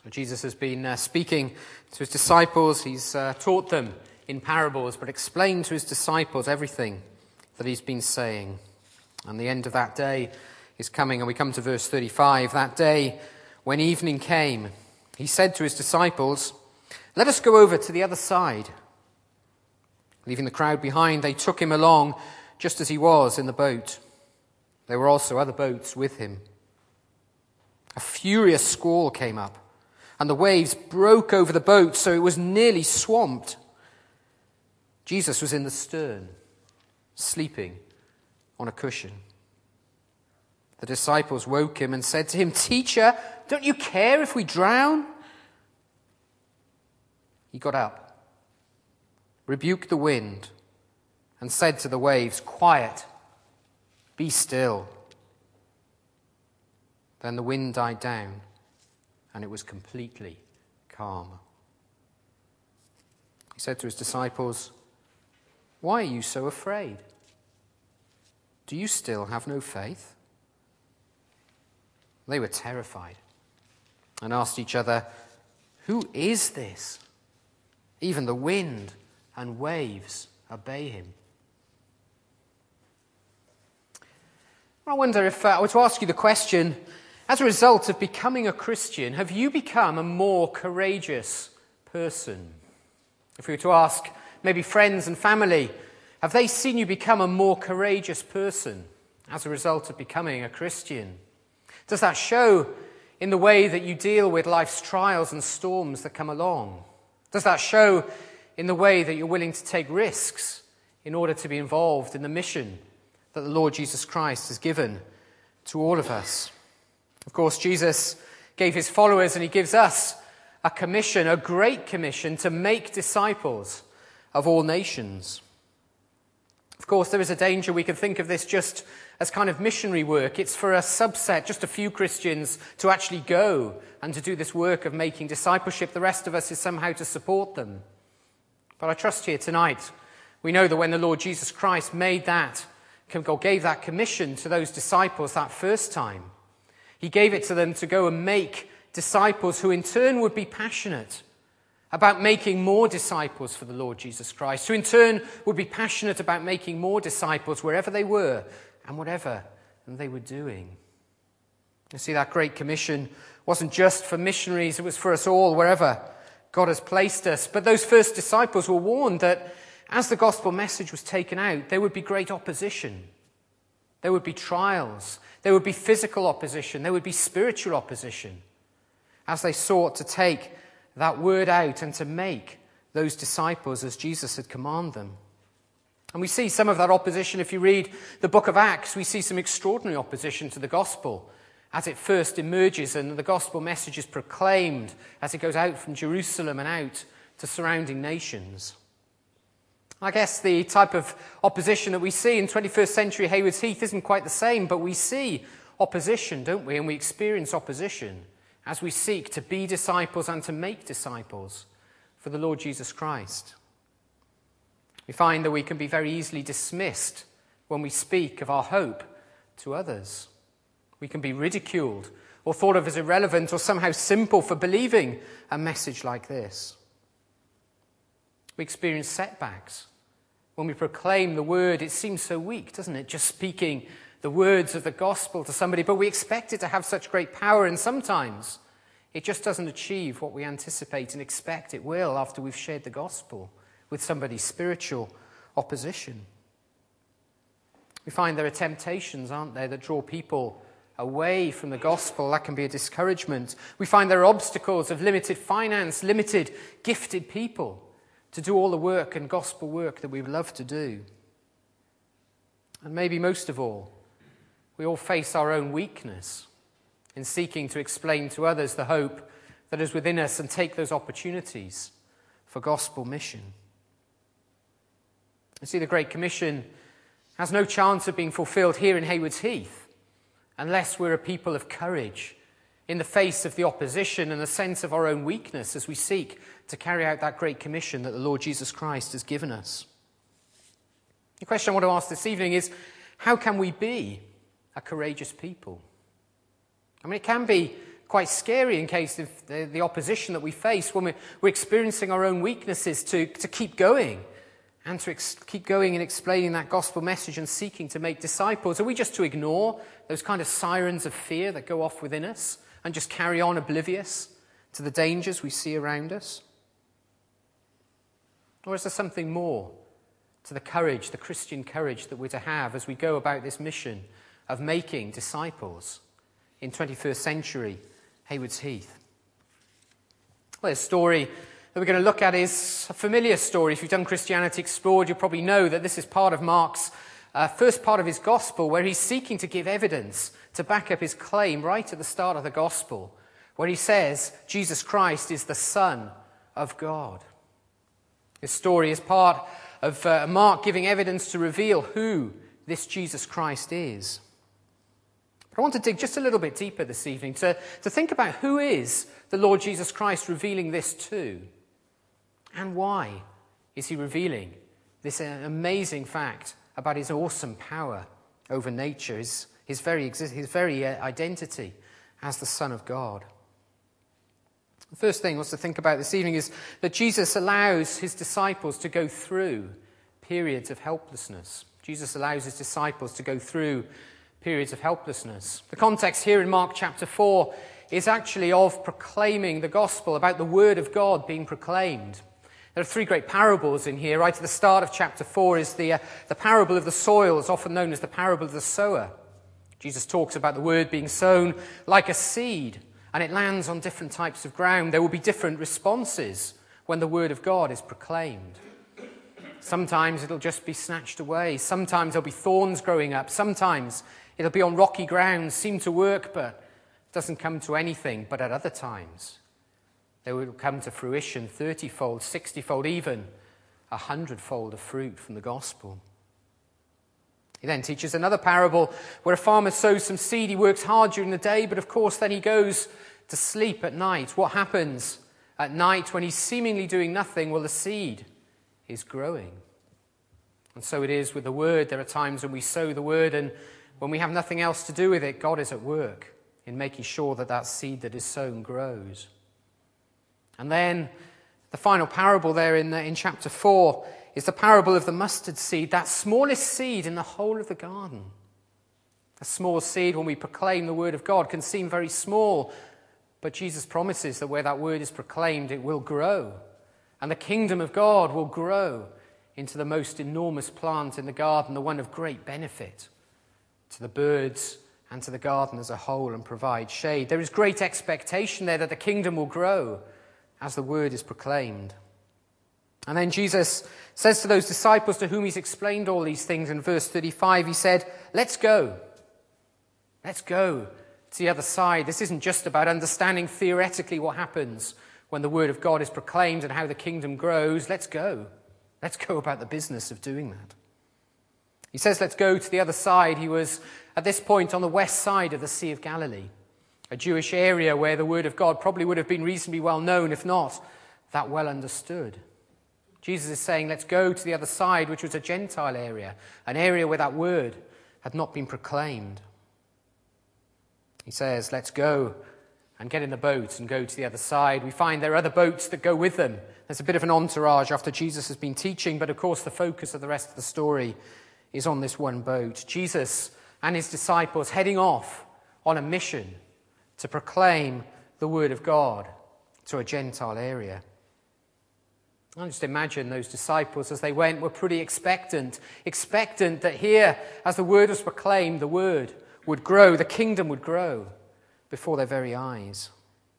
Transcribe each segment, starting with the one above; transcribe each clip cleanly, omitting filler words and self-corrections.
Jesus has been speaking to his disciples. He's taught them in parables, but explained to his disciples everything that he's been saying. And the end of that day is coming, and we come to verse 35. That day, when evening came, he said to his disciples, "Let us go over to the other side." Leaving the crowd behind, they took him along just as he was in the boat. There were also other boats with him. A furious squall came up, and the waves broke over the boat so it was nearly swamped. Jesus was in the stern, sleeping on a cushion. The disciples woke him and said to him, "Teacher, don't you care if we drown?" He got up, rebuked the wind, and said to the waves, "Quiet, be still." Then the wind died down, and it was completely calm. He said to his disciples, "Why are you so afraid? Do you still have no faith?" They were terrified and asked each other, "Who is this? Even the wind and waves obey him." I wonder if I were to ask you the question, as a result of becoming a Christian, have you become a more courageous person? If we were to ask maybe friends and family, have they seen you become a more courageous person as a result of becoming a Christian? Does that show in the way that you deal with life's trials and storms that come along? Does that show in the way that you're willing to take risks in order to be involved in the mission that the Lord Jesus Christ has given to all of us? Of course, Jesus gave his followers, and he gives us a commission, a great commission, to make disciples of all nations. Of course, there is a danger we can think of this just as kind of missionary work. It's for a subset, just a few Christians, to actually go and to do this work of making discipleship. The rest of us is somehow to support them. But I trust here tonight, we know that when the Lord Jesus Christ made that, or gave that commission to those disciples that first time, he gave it to them to go and make disciples who in turn would be passionate about making more disciples for the Lord Jesus Christ, who in turn would be passionate about making more disciples wherever they were and whatever they were doing. You see, that Great Commission wasn't just for missionaries, it was for us all, wherever God has placed us. But those first disciples were warned that as the gospel message was taken out, there would be great opposition. There would be trials. There would be physical opposition. There would be spiritual opposition as they sought to take that word out and to make those disciples as Jesus had commanded them. And we see some of that opposition. If you read the book of Acts, we see some extraordinary opposition to the gospel as it first emerges and the gospel message is proclaimed as it goes out from Jerusalem and out to surrounding nations. I guess the type of opposition that we see in 21st century Haywards Heath isn't quite the same, but we see opposition, don't we? And we experience opposition as we seek to be disciples and to make disciples for the Lord Jesus Christ. We find that we can be very easily dismissed when we speak of our hope to others. We can be ridiculed or thought of as irrelevant or somehow simple for believing a message like this. We experience setbacks. When we proclaim the word, it seems so weak, doesn't it? Just speaking the words of the gospel to somebody, but we expect it to have such great power, and sometimes it just doesn't achieve what we anticipate and expect it will after we've shared the gospel with somebody's spiritual opposition. We find there are temptations, aren't there, that draw people away from the gospel. That can be a discouragement. We find there are obstacles of limited finance, limited gifted people to do all the work and gospel work that we would love to do. And maybe most of all, we all face our own weakness in seeking to explain to others the hope that is within us and take those opportunities for gospel mission. You see, the Great Commission has no chance of being fulfilled here in Haywards Heath unless we're a people of courage in the face of the opposition and the sense of our own weakness as we seek to carry out that Great Commission that the Lord Jesus Christ has given us. The question I want to ask this evening is, how can we be a courageous people? I mean, it can be quite scary in case of the opposition that we face when we're experiencing our own weaknesses to keep going and to keep going in explaining that gospel message and seeking to make disciples. Are we just to ignore those kind of sirens of fear that go off within us and just carry on oblivious to the dangers we see around us? Or is there something more to the courage, the Christian courage that we're to have as we go about this mission of making disciples in 21st century Haywards Heath? Well, the story that we're going to look at is a familiar story. If you've done Christianity Explored, you'll probably know that this is part of Mark's first part of his gospel, where he's seeking to give evidence to back up his claim right at the start of the gospel, where he says Jesus Christ is the Son of God. This story is part of Mark giving evidence to reveal who this Jesus Christ is. But I want to dig just a little bit deeper this evening to think about who is the Lord Jesus Christ revealing this to, and why is he revealing this amazing fact about his awesome power over nature, his very identity as the Son of God. The first thing I want to think about this evening is that Jesus allows his disciples to go through periods of helplessness. Jesus allows his disciples to go through periods of helplessness. The context here in Mark chapter 4 is actually of proclaiming the gospel, about the word of God being proclaimed. There are three great parables in here. Right at the start of chapter 4 is the parable of the soils, often known as the parable of the sower. Jesus talks about the word being sown like a seed, and it lands on different types of ground. There will be different responses when the word of God is proclaimed. Sometimes it'll just be snatched away. Sometimes there'll be thorns growing up. Sometimes it'll be on rocky ground, seem to work, but doesn't come to anything. But at other times, they will come to fruition 30-fold, 60-fold, even 100-fold of fruit from the gospel. He then teaches another parable where a farmer sows some seed. He works hard during the day, but of course then he goes to sleep at night. What happens at night when he's seemingly doing nothing? Well, the seed is growing. And so it is with the word. There are times when we sow the word, and when we have nothing else to do with it, God is at work in making sure that that seed that is sown grows. And then the final parable there in chapter 4 is the parable of the mustard seed, that smallest seed in the whole of the garden. A small seed, when we proclaim the word of God, can seem very small, but Jesus promises that where that word is proclaimed, it will grow. And the kingdom of God will grow into the most enormous plant in the garden, the one of great benefit to the birds and to the garden as a whole, and provide shade. There is great expectation there that the kingdom will grow as the word is proclaimed. And then Jesus says to those disciples to whom he's explained all these things in verse 35, he said, let's go. Let's go to the other side. This isn't just about understanding theoretically what happens when the word of God is proclaimed and how the kingdom grows. Let's go. Let's go about the business of doing that. He says, let's go to the other side. He was, at this point, on the west side of the Sea of Galilee, a Jewish area where the word of God probably would have been reasonably well known, if not that well understood. Jesus is saying, let's go to the other side, which was a Gentile area, an area where that word had not been proclaimed. He says, let's go and get in the boat and go to the other side. We find there are other boats that go with them. There's a bit of an entourage after Jesus has been teaching, but of course the focus of the rest of the story is on this one boat. Jesus and his disciples heading off on a mission to proclaim the word of God to a Gentile area. I just imagine those disciples as they went were pretty expectant that here, as the word was proclaimed, the word would grow, the kingdom would grow before their very eyes.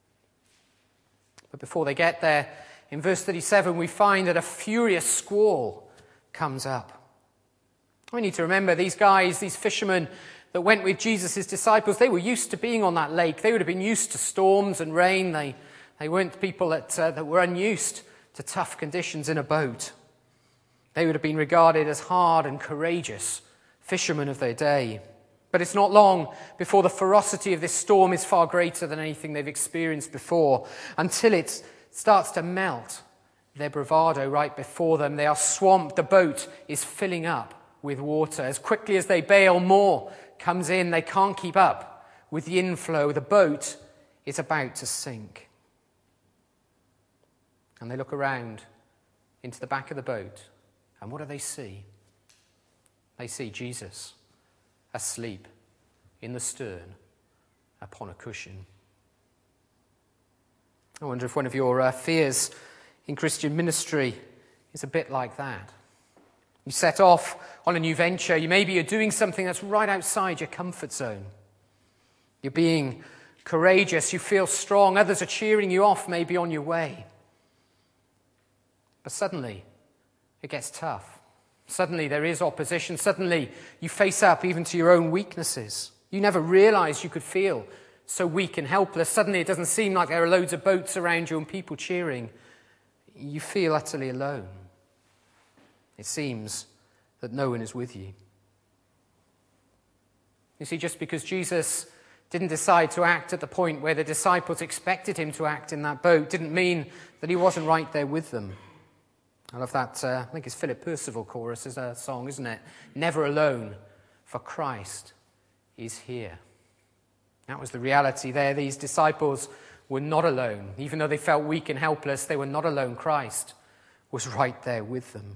But before they get there, in verse 37, we find that a furious squall comes up. We need to remember these guys, these fishermen that went with Jesus' disciples, they were used to being on that lake. They would have been used to storms and rain. They weren't people that were unused to tough conditions in a boat. They would have been regarded as hard and courageous fishermen of their day. But it's not long before the ferocity of this storm is far greater than anything they've experienced before, until it starts to melt their bravado right before them. They are swamped. The boat is filling up with water. As quickly as they bail, more comes in. They can't keep up with the inflow. The boat is about to sink. And they look around into the back of the boat, and what do they see? They see Jesus asleep in the stern upon a cushion. I wonder if one of your fears in Christian ministry is a bit like that. You set off on a new venture. Maybe you're doing something that's right outside your comfort zone. You're being courageous. You feel strong. Others are cheering you off, maybe on your way. But suddenly, it gets tough. Suddenly, there is opposition. Suddenly, you face up even to your own weaknesses. You never realized you could feel so weak and helpless. Suddenly, it doesn't seem like there are loads of boats around you and people cheering. You feel utterly alone. It seems that no one is with you. You see, just because Jesus didn't decide to act at the point where the disciples expected him to act in that boat didn't mean that he wasn't right there with them. I love that, I think it's Philip Percival chorus is a song, isn't it? Never alone, for Christ is here. That was the reality there. These disciples were not alone. Even though they felt weak and helpless, they were not alone. Christ was right there with them.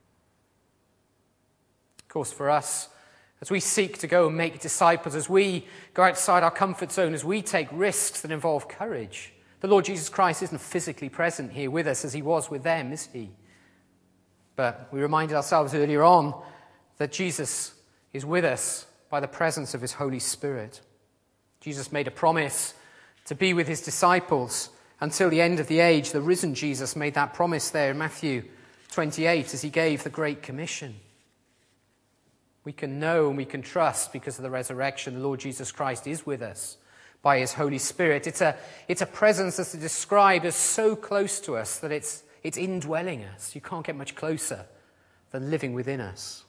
Of course, for us, as we seek to go and make disciples, as we go outside our comfort zone, as we take risks that involve courage, the Lord Jesus Christ isn't physically present here with us as he was with them, is he? But we reminded ourselves earlier on that Jesus is with us by the presence of his Holy Spirit. Jesus made a promise to be with his disciples until the end of the age. The risen Jesus made that promise there in Matthew 28 as he gave the Great Commission. We can know and we can trust because of the resurrection. The Lord Jesus Christ is with us by his Holy Spirit. It's a presence that's described as so close to us that it's indwelling us. You can't get much closer than living within us.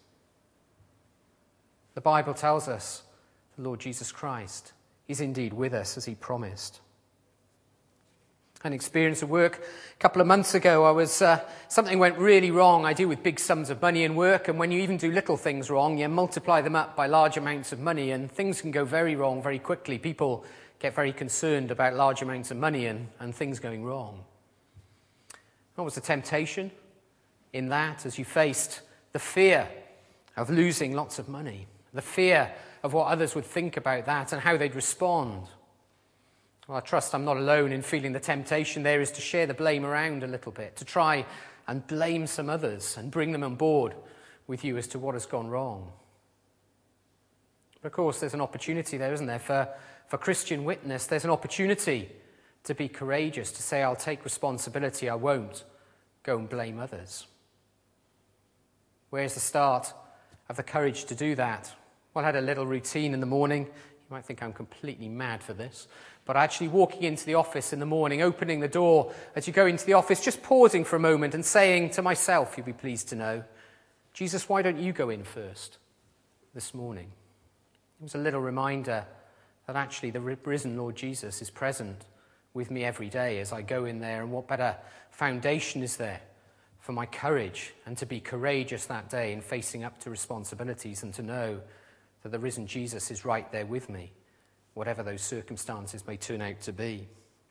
The Bible tells us the Lord Jesus Christ is indeed with us as he promised. An experience of work a couple of months ago, something went really wrong. I deal with big sums of money in work, and when you even do little things wrong, you multiply them up by large amounts of money, and things can go very wrong very quickly. People get very concerned about large amounts of money and things going wrong. What was the temptation in that as you faced the fear of losing lots of money, the fear of what others would think about that and how they'd respond? Well, I trust I'm not alone in feeling the temptation there is to share the blame around a little bit, to try and blame some others and bring them on board with you as to what has gone wrong. But of course, there's an opportunity there, isn't there, for Christian witness. There's an opportunity to be courageous, to say, I'll take responsibility, I won't go and blame others. Where's the start of the courage to do that? Well, I had a little routine in the morning. You might think I'm completely mad for this, but actually walking into the office in the morning, opening the door as you go into the office, just pausing for a moment and saying to myself, you'll be pleased to know, Jesus, why don't you go in first this morning? It was a little reminder that actually the risen Lord Jesus is present with me every day as I go in there, and what better foundation is there for my courage and to be courageous that day in facing up to responsibilities and to know that the risen Jesus is right there with me, whatever those circumstances may turn out to be.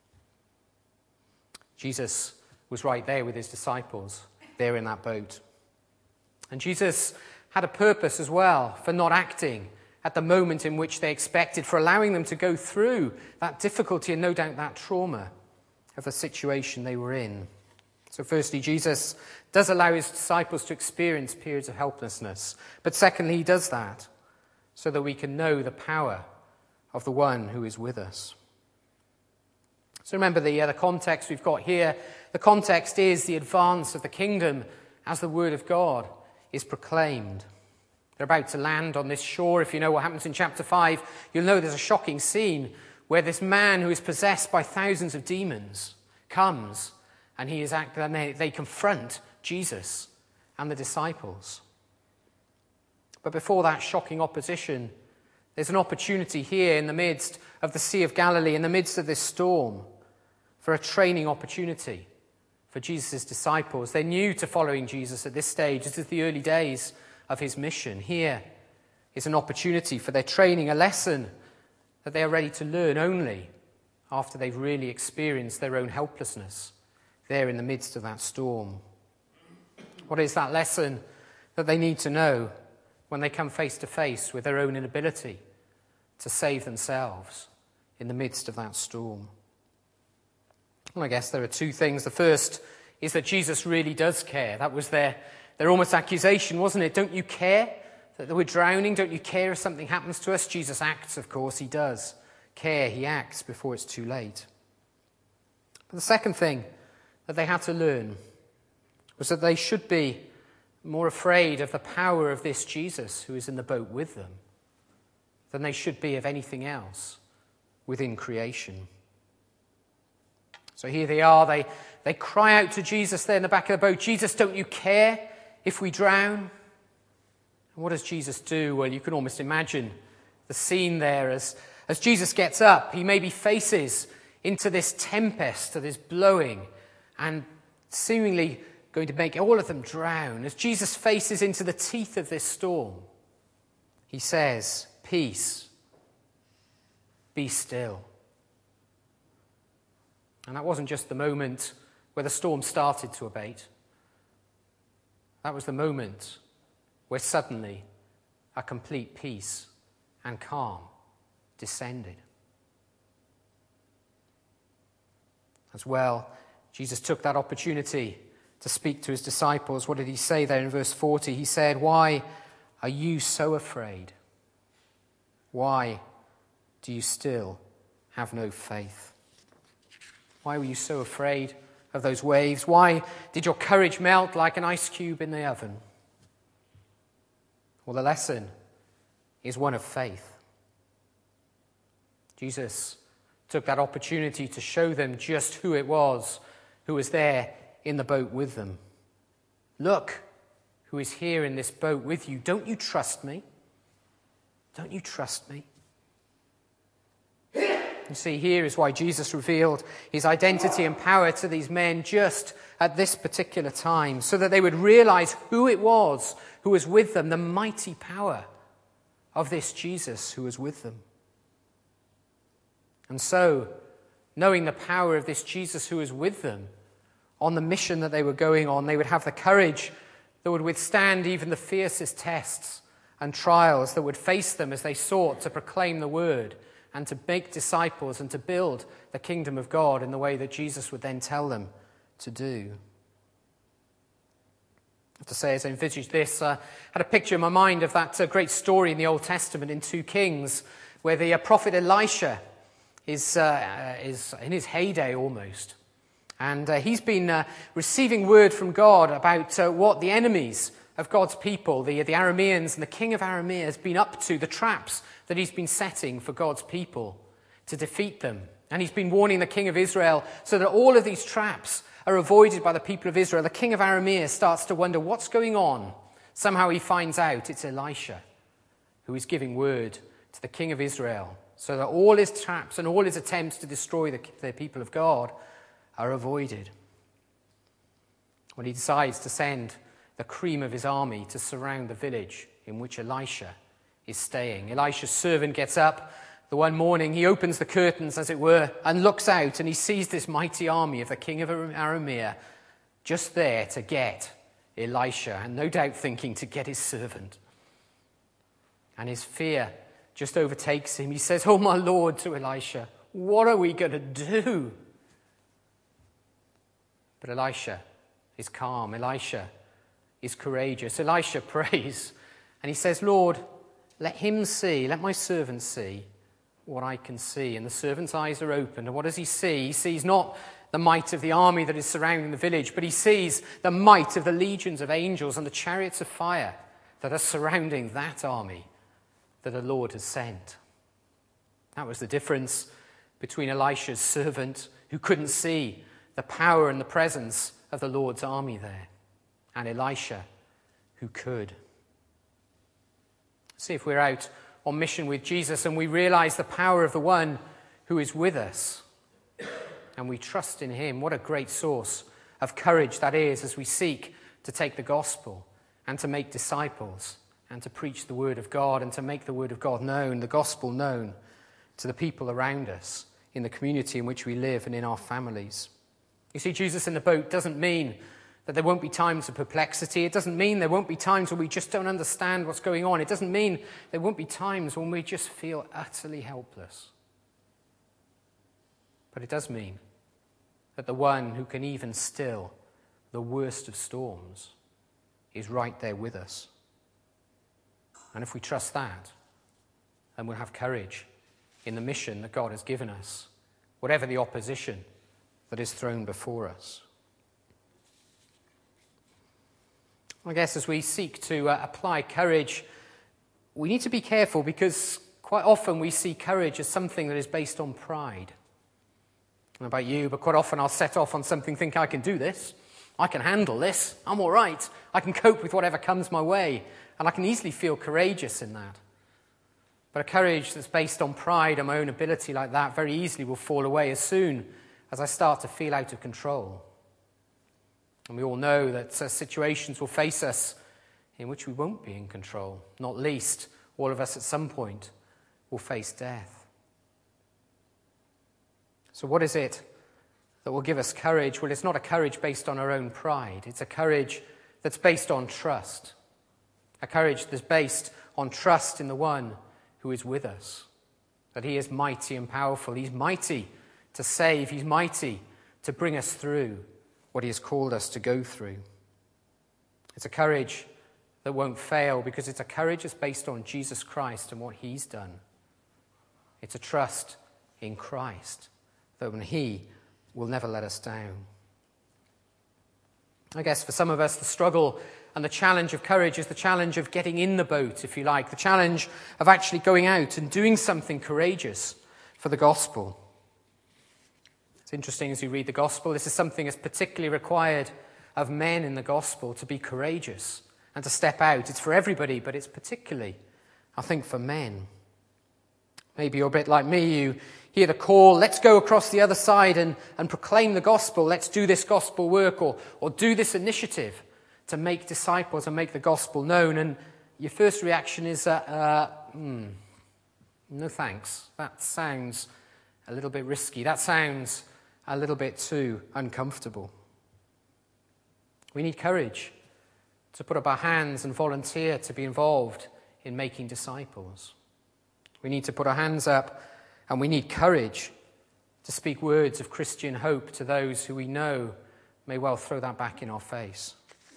Jesus was right there with his disciples, there in that boat. And Jesus had a purpose as well for not acting at the moment in which they expected, for allowing them to go through that difficulty and no doubt that trauma of the situation they were in. So firstly, Jesus does allow his disciples to experience periods of helplessness. But secondly, he does that so that we can know the power of the one who is with us. So remember the context we've got here. The context is the advance of the kingdom as the word of God is proclaimed. They're about to land on this shore. If you know what happens in chapter 5, you'll know there's a shocking scene where this man who is possessed by thousands of demons comes and they confront Jesus and the disciples. But before that shocking opposition, there's an opportunity here in the midst of the Sea of Galilee, in the midst of this storm, for a training opportunity for Jesus' disciples. They're new to following Jesus at this stage. This is the early days of his mission. Here is an opportunity for their training, a lesson that they are ready to learn only after they've really experienced their own helplessness there in the midst of that storm? What is that lesson that they need to know when they come face to face with their own inability to save themselves in the midst of that storm? Well, I guess there are two things. The first is that Jesus really does care. That was their almost accusation, wasn't it? Don't you care that we're drowning? Don't you care if something happens to us? Jesus acts, of course, he does care. He acts before it's too late. But the second thing that they had to learn was that they should be more afraid of the power of this Jesus who is in the boat with them than they should be of anything else within creation. So here they are, they cry out to Jesus there in the back of the boat, Jesus, don't you care if we drown? And what does Jesus do? Well, you can almost imagine the scene there as Jesus gets up. He maybe faces into this tempest that is blowing and seemingly going to make all of them drown. As Jesus faces into the teeth of this storm, he says, peace, be still. And that wasn't just the moment where the storm started to abate. That was the moment where suddenly a complete peace and calm descended. As well, Jesus took that opportunity to speak to his disciples. What did he say there in verse 40? He said, why are you so afraid? Why do you still have no faith? Why were you so afraid of those waves? Why did your courage melt like an ice cube in the oven? Well, the lesson is one of faith. Jesus took that opportunity to show them just who it was who was there in the boat with them. Look who is here in this boat with you. Don't you trust me? Don't you trust me? You see, here is why Jesus revealed his identity and power to these men just at this particular time, so that they would realize who it was who was with them, the mighty power of this Jesus who was with them. And so, knowing the power of this Jesus who was with them on the mission that they were going on, they would have the courage that would withstand even the fiercest tests and trials that would face them as they sought to proclaim the word and to make disciples and to build the kingdom of God in the way that Jesus would then tell them to do. I have to say, as I envisaged this, I had a picture in my mind of that great story in the Old Testament in 2 Kings, where the prophet Elisha is in his heyday almost. And he's been receiving word from God about what the enemies of God's people, the Arameans and the king of Aramea, has been up to, the traps that he's been setting for God's people to defeat them. And he's been warning the king of Israel so that all of these traps are avoided by the people of Israel. The king of Aramea starts to wonder what's going on. Somehow he finds out it's Elisha who is giving word to the king of Israel so that all his traps and all his attempts to destroy the people of God are avoided. When he decides to send the cream of his army to surround the village in which Elisha is staying. Elisha's servant gets up the one morning, he opens the curtains, as it were, and looks out, and he sees this mighty army of the king of Aramea just there to get Elisha, and no doubt thinking to get his servant. And his fear just overtakes him. He says, "Oh, my Lord," to Elisha, "what are we going to do?" But Elisha is calm. Elisha is courageous. Elisha prays, and he says, "Lord, let him see, let my servant see what I can see." And the servant's eyes are opened. And what does he see? He sees not the might of the army that is surrounding the village, but he sees the might of the legions of angels and the chariots of fire that are surrounding that army that the Lord has sent. That was the difference between Elisha's servant, who couldn't see the power and the presence of the Lord's army there, and Elisha, who could. See, if we're out on mission with Jesus and we realize the power of the one who is with us and we trust in him, what a great source of courage that is as we seek to take the gospel and to make disciples and to preach the word of God and to make the word of God known, the gospel known to the people around us in the community in which we live and in our families. You see, Jesus in the boat doesn't mean that there won't be times of perplexity. It doesn't mean there won't be times when we just don't understand what's going on. It doesn't mean there won't be times when we just feel utterly helpless. But it does mean that the one who can even still the worst of storms is right there with us. And if we trust that, then we'll have courage in the mission that God has given us, whatever the opposition that is thrown before us. I guess as we seek to apply courage, we need to be careful because quite often we see courage as something that is based on pride. I don't know about you, but quite often I'll set off on something thinking I can do this, I can handle this, I'm all right, I can cope with whatever comes my way, and I can easily feel courageous in that. But a courage that's based on pride and my own ability like that very easily will fall away as soon as I start to feel out of control. And we all know that situations will face us in which we won't be in control. Not least, all of us at some point will face death. So what is it that will give us courage? Well, it's not a courage based on our own pride. It's a courage that's based on trust. A courage that's based on trust in the one who is with us. That he is mighty and powerful. He's mighty to save. He's mighty to bring us through what he has called us to go through. It's a courage that won't fail because it's a courage that's based on Jesus Christ and what he's done. It's a trust in Christ that when he will never let us down. I guess for some of us, the struggle and the challenge of courage is the challenge of getting in the boat, if you like, the challenge of actually going out and doing something courageous for the gospel. It's interesting as you read the gospel, this is something that's particularly required of men in the gospel, to be courageous and to step out. It's for everybody, but it's particularly, I think, for men. Maybe you're a bit like me, you hear the call, let's go across the other side and proclaim the gospel, let's do this gospel work or do this initiative to make disciples and make the gospel known. And your first reaction is, no thanks. That sounds a little bit risky. That sounds a little bit too uncomfortable. We need courage to put up our hands and volunteer to be involved in making disciples. We need to put our hands up, and we need courage to speak words of Christian hope to those who we know may well throw that back in our face.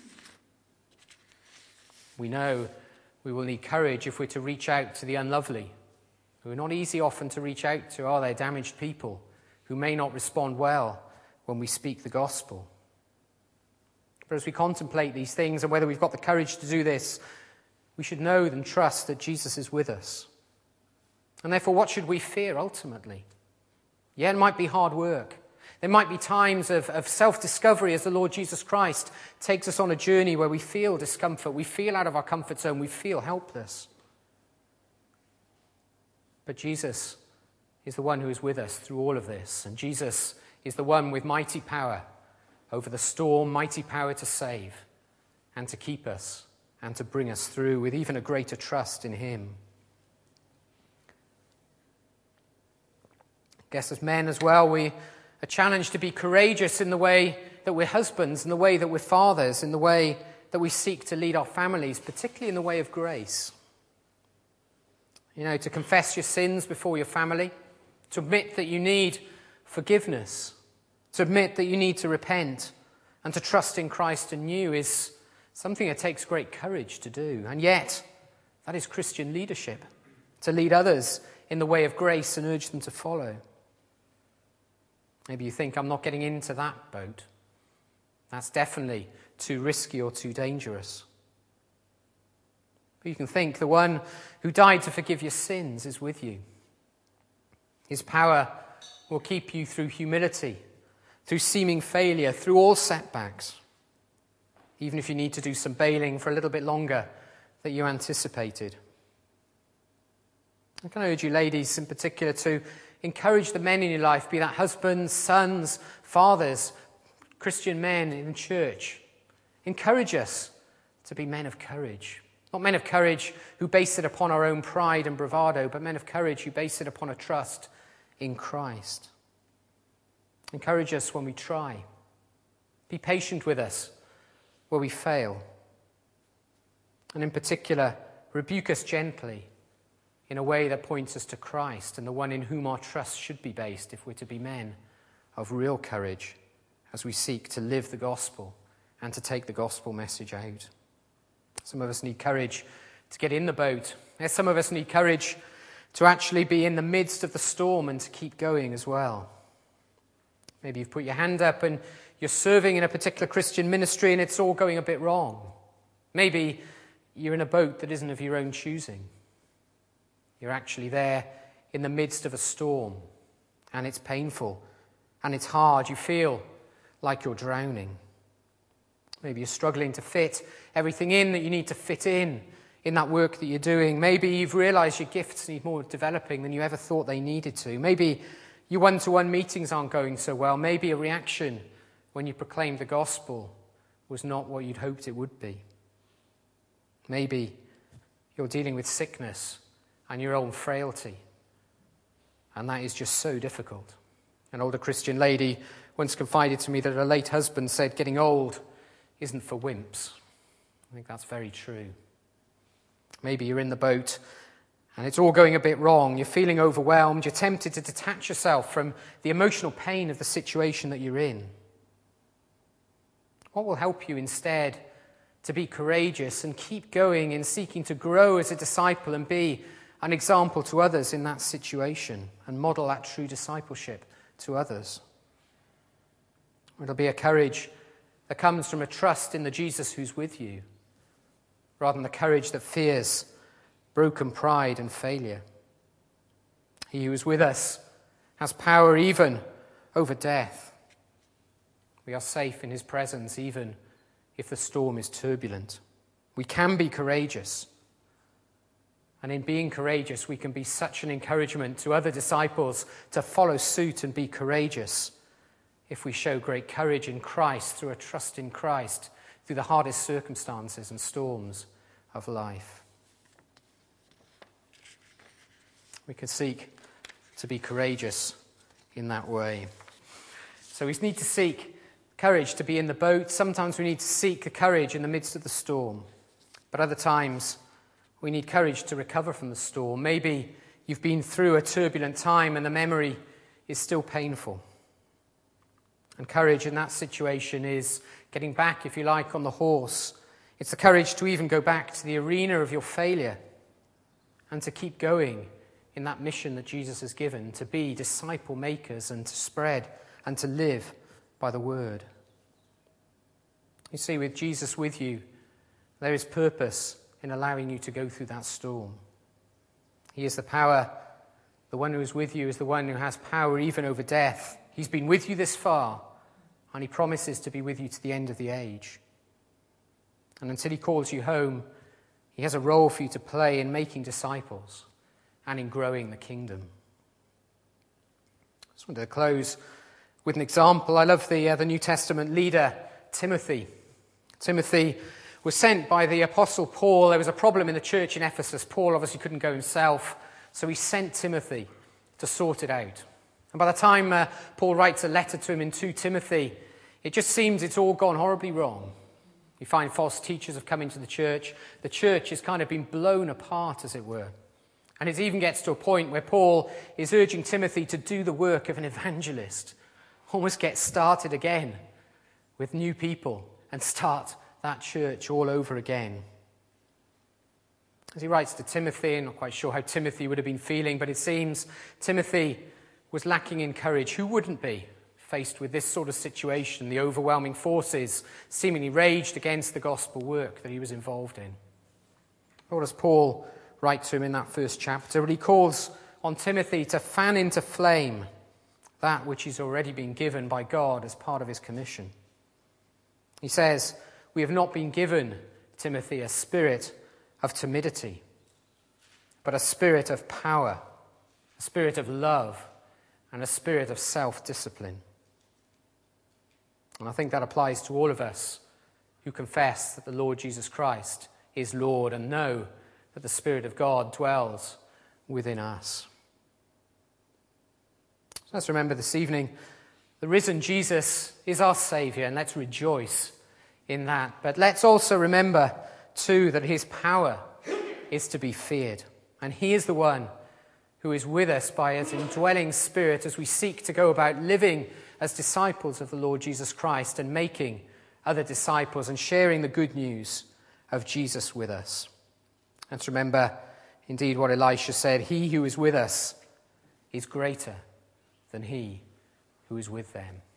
We know we will need courage if we're to reach out to the unlovely, who are not easy often to reach out to, are they? Damaged people who may not respond well when we speak the gospel. But as we contemplate these things and whether we've got the courage to do this, we should know and trust that Jesus is with us. And therefore, what should we fear ultimately? Yeah, it might be hard work. There might be times of self-discovery as the Lord Jesus Christ takes us on a journey where we feel discomfort, we feel out of our comfort zone, we feel helpless. But Jesus is the one who is with us through all of this. And Jesus is the one with mighty power over the storm, mighty power to save and to keep us and to bring us through with even a greater trust in him. I guess as men as well, we are challenged to be courageous in the way that we're husbands, in the way that we're fathers, in the way that we seek to lead our families, particularly in the way of grace. You know, to confess your sins before your family, to admit that you need forgiveness, to admit that you need to repent, and to trust in Christ anew is something that takes great courage to do. And yet, that is Christian leadership, to lead others in the way of grace and urge them to follow. Maybe you think, I'm not getting into that boat. That's definitely too risky or too dangerous. But you can think the one who died to forgive your sins is with you. His power will keep you through humility, through seeming failure, through all setbacks, even if you need to do some bailing for a little bit longer than you anticipated. I can urge you, ladies in particular, to encourage the men in your life, be that husbands, sons, fathers, Christian men in church. Encourage us to be men of courage. Not men of courage who base it upon our own pride and bravado, but men of courage who base it upon a trust in Christ. Encourage us when we try. Be patient with us where we fail. And in particular, rebuke us gently in a way that points us to Christ and the one in whom our trust should be based if we're to be men of real courage as we seek to live the gospel and to take the gospel message out. Some of us need courage to get in the boat. Some of us need courage to actually be in the midst of the storm and to keep going as well. Maybe you've put your hand up and you're serving in a particular Christian ministry and it's all going a bit wrong. Maybe you're in a boat that isn't of your own choosing. You're actually there in the midst of a storm, and it's painful, and it's hard. You feel like you're drowning. Maybe you're struggling to fit everything in that you need to fit in that work that you're doing. Maybe you've realized your gifts need more developing than you ever thought they needed to. Maybe your one-to-one meetings aren't going so well. Maybe a reaction when you proclaimed the gospel was not what you'd hoped it would be. Maybe you're dealing with sickness and your own frailty, and that is just so difficult. An older Christian lady once confided to me that her late husband said getting old isn't for wimps. I think that's very true. Maybe you're in the boat and it's all going a bit wrong. You're feeling overwhelmed. You're tempted to detach yourself from the emotional pain of the situation that you're in. What will help you instead to be courageous and keep going in seeking to grow as a disciple and be an example to others in that situation and model that true discipleship to others? It'll be a courage that comes from a trust in the Jesus who's with you, rather than the courage that fears broken pride and failure. He who is with us has power even over death. We are safe in his presence even if the storm is turbulent. We can be courageous. And in being courageous, we can be such an encouragement to other disciples to follow suit and be courageous if we show great courage in Christ through a trust in Christ through the hardest circumstances and storms of life. We can seek to be courageous in that way. So we need to seek courage to be in the boat. Sometimes we need to seek the courage in the midst of the storm. But other times we need courage to recover from the storm. Maybe you've been through a turbulent time and the memory is still painful. And courage in that situation is getting back, if you like, on the horse. It's the courage to even go back to the arena of your failure and to keep going in that mission that Jesus has given, to be disciple makers and to spread and to live by the word. You see, with Jesus with you, there is purpose in allowing you to go through that storm. He is the power. The one who is with you is the one who has power even over death. He's been with you this far, and he promises to be with you to the end of the age. And until he calls you home, he has a role for you to play in making disciples and in growing the kingdom. I just wanted to close with an example. I love the New Testament leader, Timothy. Timothy was sent by the Apostle Paul. There was a problem in the church in Ephesus. Paul obviously couldn't go himself, so he sent Timothy to sort it out. And by the time Paul writes a letter to him in 2 Timothy, it just seems it's all gone horribly wrong. You find false teachers have come into the church. The church has kind of been blown apart, as it were. And it even gets to a point where Paul is urging Timothy to do the work of an evangelist, almost get started again with new people and start that church all over again. As he writes to Timothy, I'm not quite sure how Timothy would have been feeling, but it seems Timothy was lacking in courage. Who wouldn't be faced with this sort of situation? The overwhelming forces seemingly raged against the gospel work that he was involved in. What does Paul write to him in that first chapter? But he calls on Timothy to fan into flame that which has already been given by God as part of his commission. He says, "We have not been given, Timothy, a spirit of timidity, but a spirit of power, a spirit of love, and a spirit of self-discipline." And I think that applies to all of us who confess that the Lord Jesus Christ is Lord and know that the Spirit of God dwells within us. Let's remember this evening the risen Jesus is our Saviour, and let's rejoice in that. But let's also remember, too, that his power is to be feared. And he is the one who is with us by his indwelling Spirit as we seek to go about living as disciples of the Lord Jesus Christ and making other disciples and sharing the good news of Jesus with us. Let's remember, indeed, what Elisha said, he who is with us is greater than he who is with them.